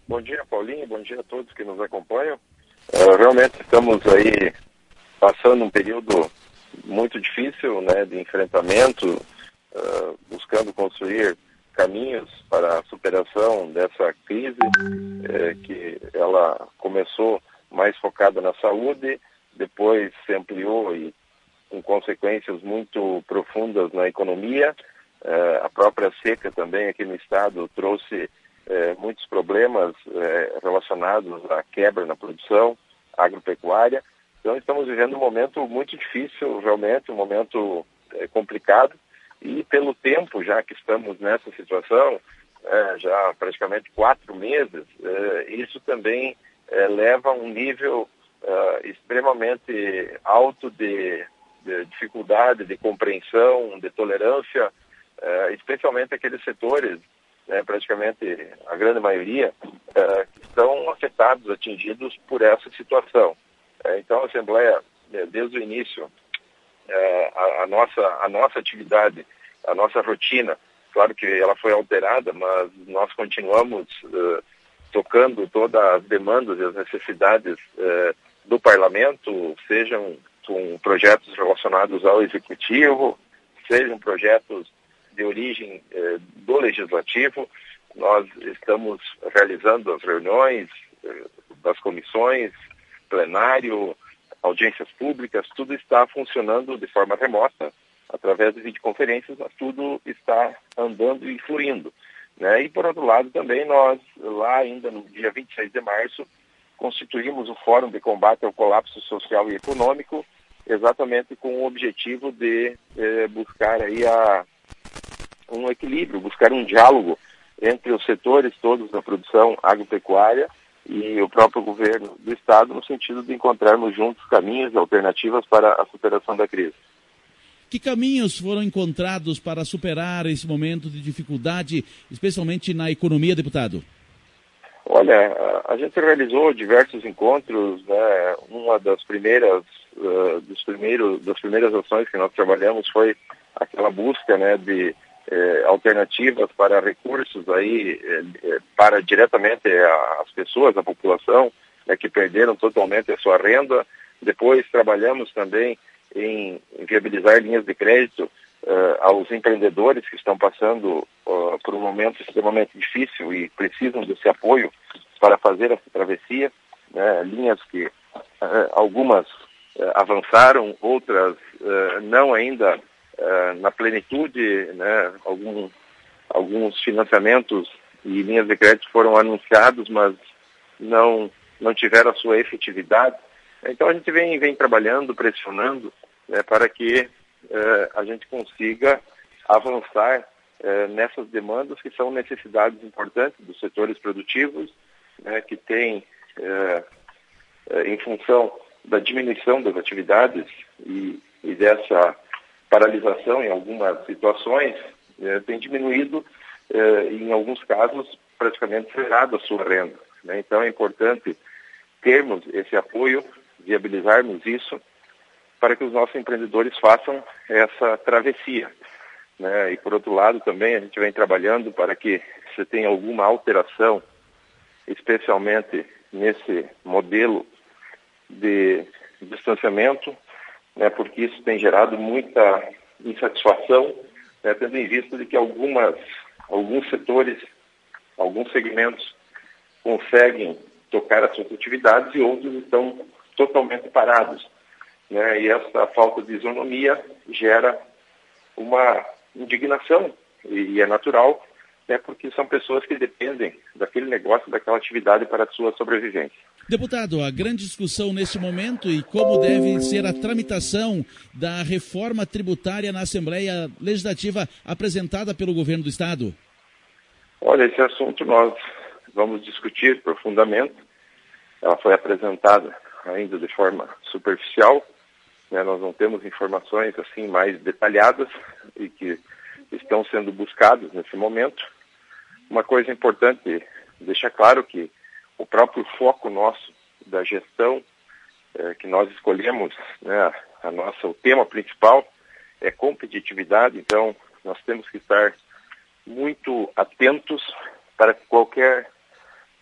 Bom dia, Paulinho. Bom dia a todos que nos acompanham. Realmente estamos aí passando um período muito difícil, né, de enfrentamento, buscando construir caminhos para a superação dessa crise, que ela começou mais focada na saúde, depois se ampliou e com consequências muito profundas na economia. A própria seca também aqui no estado trouxe muitos problemas relacionados à quebra na produção agropecuária. Então estamos vivendo um momento muito difícil, realmente, um momento complicado, e pelo tempo já que estamos nessa situação, já praticamente 4 meses, isso também leva a um nível extremamente alto de dificuldade, de compreensão, de tolerância, especialmente aqueles setores, praticamente a grande maioria, estão afetados, atingidos por essa situação. Então a Assembleia, desde o início, a nossa atividade, a nossa rotina, claro que ela foi alterada, mas nós continuamos tocando todas as demandas e as necessidades do Parlamento, sejam com projetos relacionados ao Executivo, sejam projetos de origem do Legislativo. Nós estamos realizando as reuniões das comissões, plenário, audiências públicas, tudo está funcionando de forma remota, através de videoconferências, mas tudo está andando e fluindo, né? E, por outro lado, também nós, lá ainda no dia 26 de março, constituímos o Fórum de Combate ao Colapso Social e Econômico, exatamente com o objetivo de buscar aí um equilíbrio, buscar um diálogo entre os setores todos da produção agropecuária e o próprio governo do Estado, no sentido de encontrarmos juntos caminhos e alternativas para a superação da crise. Que caminhos foram encontrados para superar esse momento de dificuldade, especialmente na economia, deputado? Olha, a gente realizou diversos encontros, né? Uma das primeiras ações que nós trabalhamos foi aquela busca, né, de alternativas para recursos aí para diretamente as pessoas, a população, né, que perderam totalmente a sua renda. Depois trabalhamos também em viabilizar linhas de crédito aos empreendedores que estão passando por um momento extremamente difícil e precisam desse apoio para fazer essa travessia, né? Linhas que algumas avançaram, outras não ainda na plenitude, né? Alguns financiamentos e linhas de crédito foram anunciados, mas não tiveram a sua efetividade. Então a gente vem trabalhando, pressionando, né, para que a gente consiga avançar nessas demandas que são necessidades importantes dos setores produtivos, né, que tem, em função da diminuição das atividades e dessa paralisação em algumas situações, tem diminuído, em alguns casos, praticamente zerado a sua renda, né? Então é importante termos esse apoio, viabilizarmos isso, para que os nossos empreendedores façam essa travessia, né? E, por outro lado, também a gente vem trabalhando para que se tenha alguma alteração, especialmente nesse modelo de distanciamento, né? Porque isso tem gerado muita insatisfação, né? Tendo em vista de que alguns setores, alguns segmentos conseguem tocar as suas atividades e outros estão totalmente parados, né? E essa falta de isonomia gera uma indignação, e é natural, né? Porque são pessoas que dependem daquele negócio, daquela atividade para a sua sobrevivência. Deputado, a grande discussão nesse momento e como deve ser a tramitação da reforma tributária na Assembleia Legislativa apresentada pelo governo do Estado? Olha, esse assunto nós vamos discutir profundamente. Ela foi apresentada ainda de forma superficial, né? Nós não temos informações assim mais detalhadas e que estão sendo buscadas nesse momento. Uma coisa importante deixar claro que o próprio foco nosso da gestão que nós escolhemos, né, o tema principal é competitividade. Então nós temos que estar muito atentos para que qualquer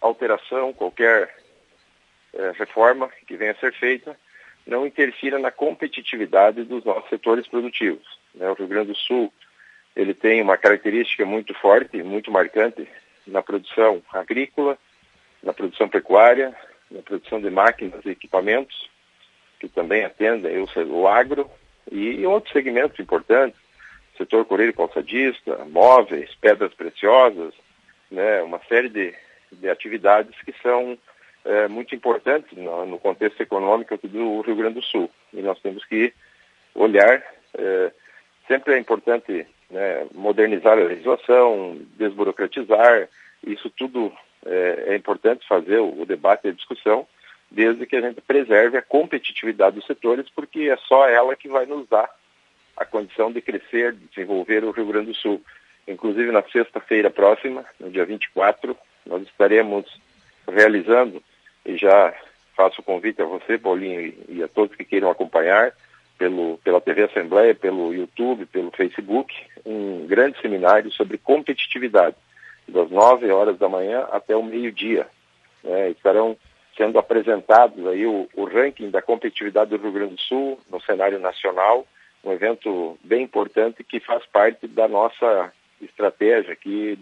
alteração, qualquer reforma que venha a ser feita, não interfira na competitividade dos nossos setores produtivos, né? O Rio Grande do Sul, ele tem uma característica muito forte, muito marcante na produção agrícola, na produção pecuária, na produção de máquinas e equipamentos, que também atendem o agro, e outros segmentos importantes, setor coreiro calçadista, móveis, pedras preciosas, né? Uma série de atividades que são muito importantes no contexto econômico do Rio Grande do Sul. E nós temos que olhar, sempre é importante, né, modernizar a legislação, desburocratizar, isso tudo é importante fazer o debate e a discussão, desde que a gente preserve a competitividade dos setores, porque é só ela que vai nos dar a condição de crescer, de desenvolver o Rio Grande do Sul. Inclusive, na sexta-feira próxima, no dia 24, nós estaremos realizando, e já faço o convite a você, Paulinho, e a todos que queiram acompanhar, pela TV Assembleia, pelo YouTube, pelo Facebook, um grande seminário sobre competitividade, das 9 horas da manhã até o meio-dia. Estarão sendo apresentados aí o ranking da competitividade do Rio Grande do Sul no cenário nacional, um evento bem importante que faz parte da nossa estratégia aqui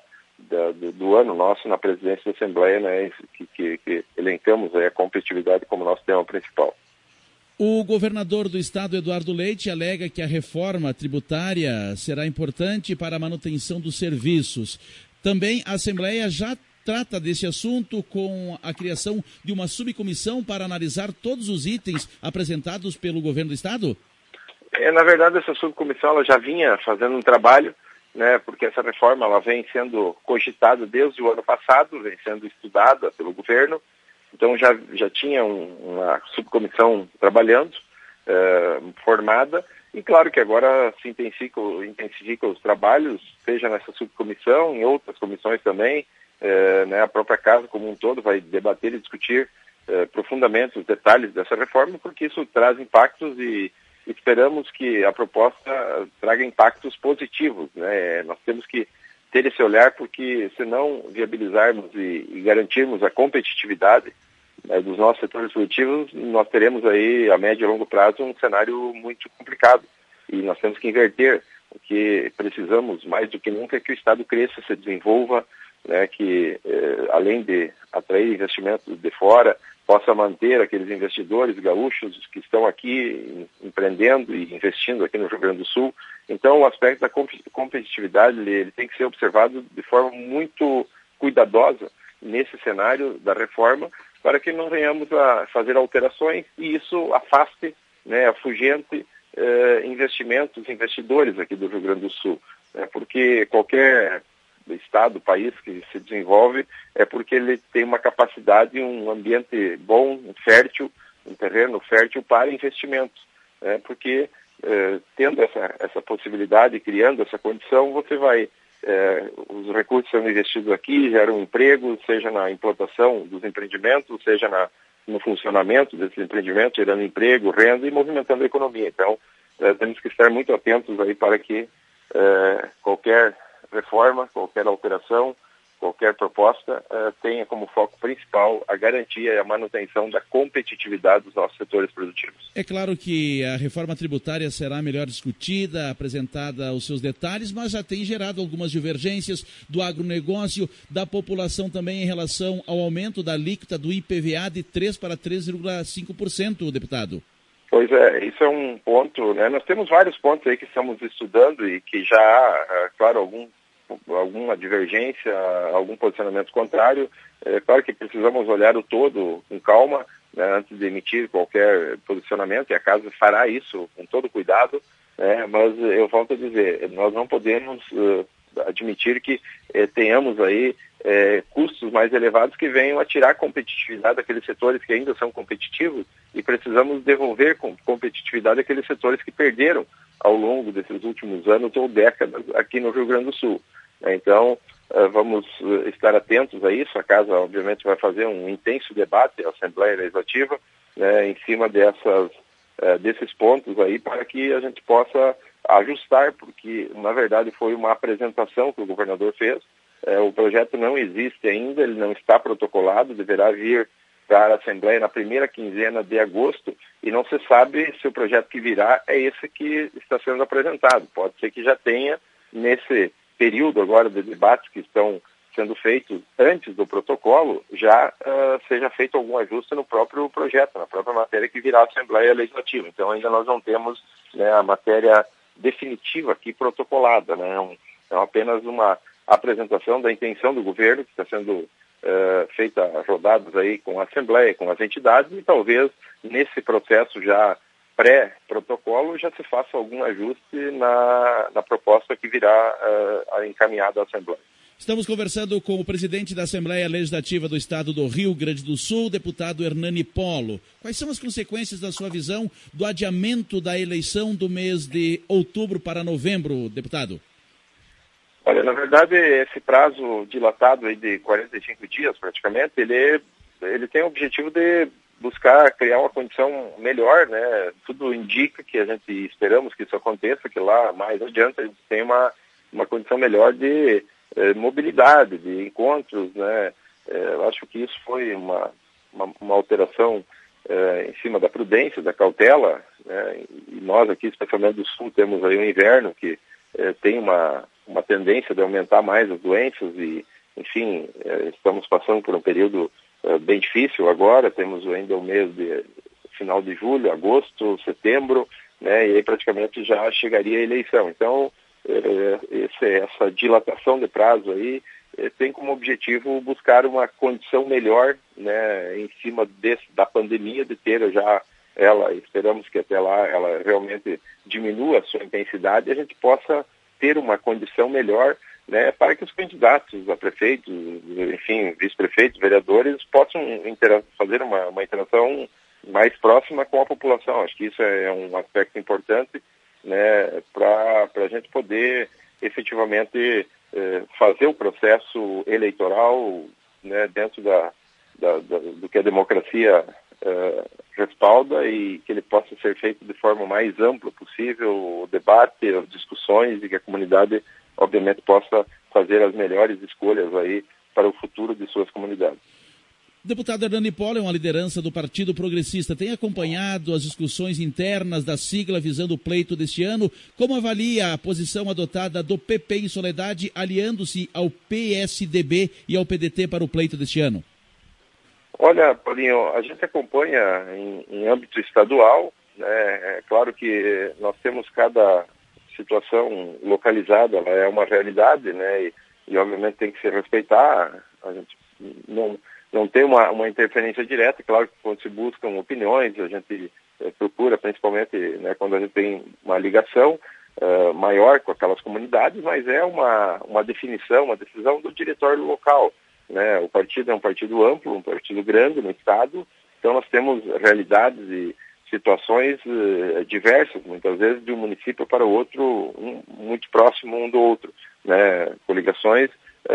do ano nosso na presidência da Assembleia, né, que elencamos aí a competitividade como nosso tema principal. O governador do estado, Eduardo Leite, alega que a reforma tributária será importante para a manutenção dos serviços. Também a Assembleia já trata desse assunto com a criação de uma subcomissão para analisar todos os itens apresentados pelo governo do estado? Na verdade, essa subcomissão ela já vinha fazendo um trabalho, né, porque essa reforma ela vem sendo cogitada desde o ano passado, vem sendo estudada pelo governo. Então já tinha uma subcomissão trabalhando, formada, e claro que agora se intensifica os trabalhos, seja nessa subcomissão, em outras comissões também, né, a própria casa como um todo vai debater e discutir profundamente os detalhes dessa reforma, porque isso traz impactos e esperamos que a proposta traga impactos positivos, né? Nós temos que ter esse olhar, porque se não viabilizarmos e garantirmos a competitividade, né, dos nossos setores produtivos, nós teremos aí a médio e longo prazo um cenário muito complicado. E nós temos que inverter, porque precisamos mais do que nunca que o Estado cresça, se desenvolva, né, que além de atrair investimentos de fora, possa manter aqueles investidores gaúchos que estão aqui empreendendo e investindo aqui no Rio Grande do Sul. Então, o aspecto da competitividade ele tem que ser observado de forma muito cuidadosa nesse cenário da reforma, para que não venhamos a fazer alterações e isso afaste, né, afugente investidores aqui do Rio Grande do Sul. Né, porque qualquer estado, país que se desenvolve é porque ele tem uma capacidade, um ambiente bom, fértil, um terreno fértil para investimentos. Né, porque tendo essa possibilidade, criando essa condição, você vai, os recursos sendo investidos aqui, geram emprego, seja na implantação dos empreendimentos, seja no funcionamento desses empreendimentos, gerando emprego, renda e movimentando a economia. Então, temos que estar muito atentos aí para que qualquer reforma, qualquer alteração, qualquer proposta tenha como foco principal a garantia e a manutenção da competitividade dos nossos setores produtivos. É claro que a reforma tributária será melhor discutida, apresentada os seus detalhes, mas já tem gerado algumas divergências do agronegócio, da população também em relação ao aumento da alíquota do IPVA de 3% para 3,5%, deputado. Pois é, isso é um ponto, né? Nós temos vários pontos aí que estamos estudando e que já há, claro, alguma divergência, algum posicionamento contrário. É claro que precisamos olhar o todo com calma, né, antes de emitir qualquer posicionamento, e a casa fará isso com todo cuidado, né, mas eu volto a dizer, nós não podemos admitir que tenhamos aí custos mais elevados que venham a tirar a competitividade daqueles setores que ainda são competitivos, e precisamos devolver competitividade àqueles setores que perderam ao longo desses últimos anos ou décadas aqui no Rio Grande do Sul. Então, vamos estar atentos a isso. A Casa, obviamente, vai fazer um intenso debate, a Assembleia Legislativa, né, em cima desses pontos aí, para que a gente possa ajustar, porque, na verdade, foi uma apresentação que o governador fez, O projeto não existe ainda, ele não está protocolado, deverá vir para a Assembleia na primeira quinzena de agosto, e não se sabe se o projeto que virá é esse que está sendo apresentado. Pode ser que já tenha, nesse período agora de debates que estão sendo feitos antes do protocolo, já seja feito algum ajuste no próprio projeto, na própria matéria que virá à Assembleia Legislativa. Então ainda nós não temos, né, a matéria definitiva aqui protocolada, né? É apenas uma apresentação da intenção do governo, que está sendo feita rodadas aí com a Assembleia, com as entidades, e talvez nesse processo já pré-protocolo já se faça algum ajuste na proposta que virá encaminhada à Assembleia. Estamos conversando com o presidente da Assembleia Legislativa do Estado do Rio Grande do Sul, deputado Hernani Polo. Quais são as consequências da sua visão do adiamento da eleição do mês de outubro para novembro, deputado? Olha, na verdade, esse prazo dilatado aí de 45 dias, praticamente, ele tem o objetivo de buscar criar uma condição melhor, né? Tudo indica que esperamos que isso aconteça, que lá mais adiante a gente tem uma condição melhor de mobilidade, de encontros, né? Eu acho que isso foi uma alteração em cima da prudência, da cautela, né? E nós aqui, especialmente do Sul, temos aí um inverno que tem uma tendência de aumentar mais as doenças e, enfim, estamos passando por um período bem difícil agora, temos ainda o mês de final de julho, agosto, setembro, né? E aí praticamente já chegaria a eleição. Então, essa dilatação de prazo aí tem como objetivo buscar uma condição melhor, né, em cima da pandemia, de ter já esperamos que até lá ela realmente diminua a sua intensidade e a gente possa ter uma condição melhor, né, para que os candidatos a prefeitos, enfim, vice-prefeitos, vereadores, possam fazer uma interação mais próxima com a população. Acho que isso é um aspecto importante, né, para a gente poder efetivamente fazer o processo eleitoral, né, dentro do que a democracia respalda e que ele possa ser feito de forma mais ampla possível, o debate, as discussões, e que a comunidade, obviamente, possa fazer as melhores escolhas aí para o futuro de suas comunidades. Deputado Hernani Polo é uma liderança do Partido Progressista. Tem acompanhado as discussões internas da sigla visando o pleito deste ano? Como avalia a posição adotada do PP em Soledade, aliando-se ao PSDB e ao PDT para o pleito deste ano? Olha, Paulinho, a gente acompanha em âmbito estadual, né? É claro que nós temos cada situação localizada, ela é uma realidade, né? E obviamente tem que se respeitar. A gente não tem uma interferência direta. Claro que quando se buscam opiniões, a gente procura, principalmente, né, quando a gente tem uma ligação maior com aquelas comunidades, mas é uma definição, uma decisão do diretório local, né? O partido é um partido amplo, um partido grande no estado, então nós temos realidades e situações diversas, muitas vezes de um município para o outro, muito próximo um do outro, né? Coligações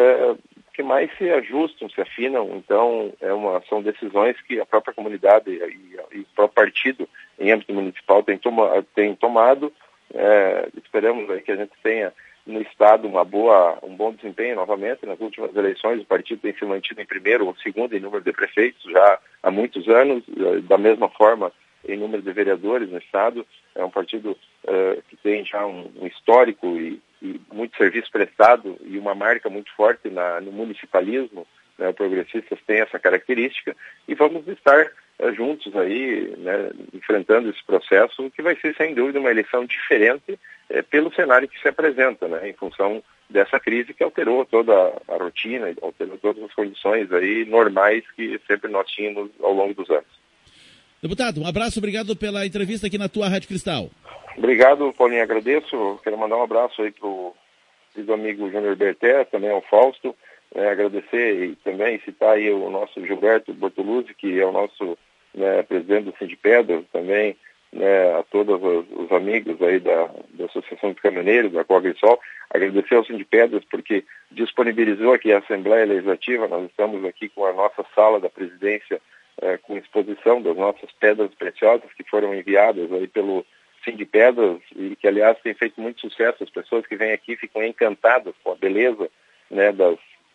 que mais se ajustam, se afinam. Então são decisões que a própria comunidade e o próprio partido em âmbito municipal tem tomado. Esperamos aí que a gente tenha no estado um bom desempenho novamente. Nas últimas eleições o partido tem se mantido em primeiro ou segundo em número de prefeitos já há muitos anos, da mesma forma em número de vereadores no estado. É um partido que tem já um histórico e muito serviço prestado e uma marca muito forte no municipalismo, né? O Progressistas tem essa característica e vamos estar juntos aí, né, enfrentando esse processo que vai ser sem dúvida uma eleição diferente pelo cenário que se apresenta, né, em função dessa crise que alterou toda a rotina, alterou todas as condições aí normais que sempre nós tínhamos ao longo dos anos. Deputado, um abraço, obrigado pela entrevista aqui na tua Rádio Cristal. Obrigado, Paulinho, agradeço. Quero mandar um abraço aí para o amigo Júnior Berté, também ao Fausto, agradecer e também citar aí o nosso Gilberto Bortoluzzi, que é o nosso, né, presidente do Sindipedras, também, né, a todos os amigos aí da Associação dos Caminhoneiros, da Coagrisol, agradecer ao Sindipedras porque disponibilizou aqui a Assembleia Legislativa. Nós estamos aqui com a nossa sala da presidência com exposição das nossas pedras preciosas que foram enviadas aí pelo Sindipedras e que, aliás, tem feito muito sucesso. As pessoas que vêm aqui ficam encantadas com a beleza, né,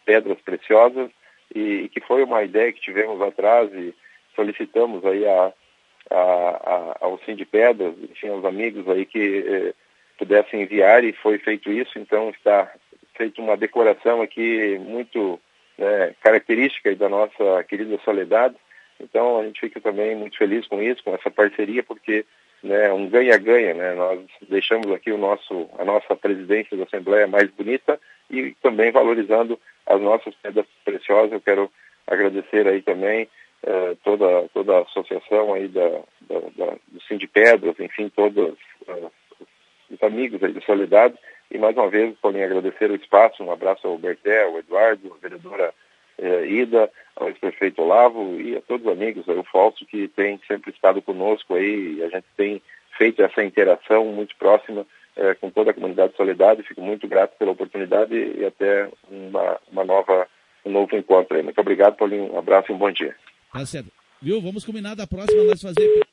pedras preciosas, e que foi uma ideia que tivemos lá atrás e solicitamos aí ao Sindipedras, enfim, aos amigos aí que pudessem enviar, e foi feito isso. Então está feita uma decoração aqui muito característica da nossa querida Soledade. Então a gente fica também muito feliz com isso, com essa parceria, porque um ganha-ganha, nós deixamos aqui a nossa presidência da Assembleia mais bonita e também valorizando as nossas pedras preciosas. Eu quero agradecer aí também toda a associação aí do Sindipedras, enfim, todos os amigos aí de Soledade, e mais uma vez, Paulinho, agradecer o espaço. Um abraço ao Berté, ao Eduardo, à vereadora Ida, ao ex-prefeito Olavo e a todos os amigos, o Falso, que tem sempre estado conosco aí, e a gente tem feito essa interação muito próxima com toda a comunidade de Soledade. Fico muito grato pela oportunidade e até um novo encontro aí. Muito obrigado, Paulinho, um abraço e um bom dia. Tá certo. Viu? Vamos combinar da próxima nós fazer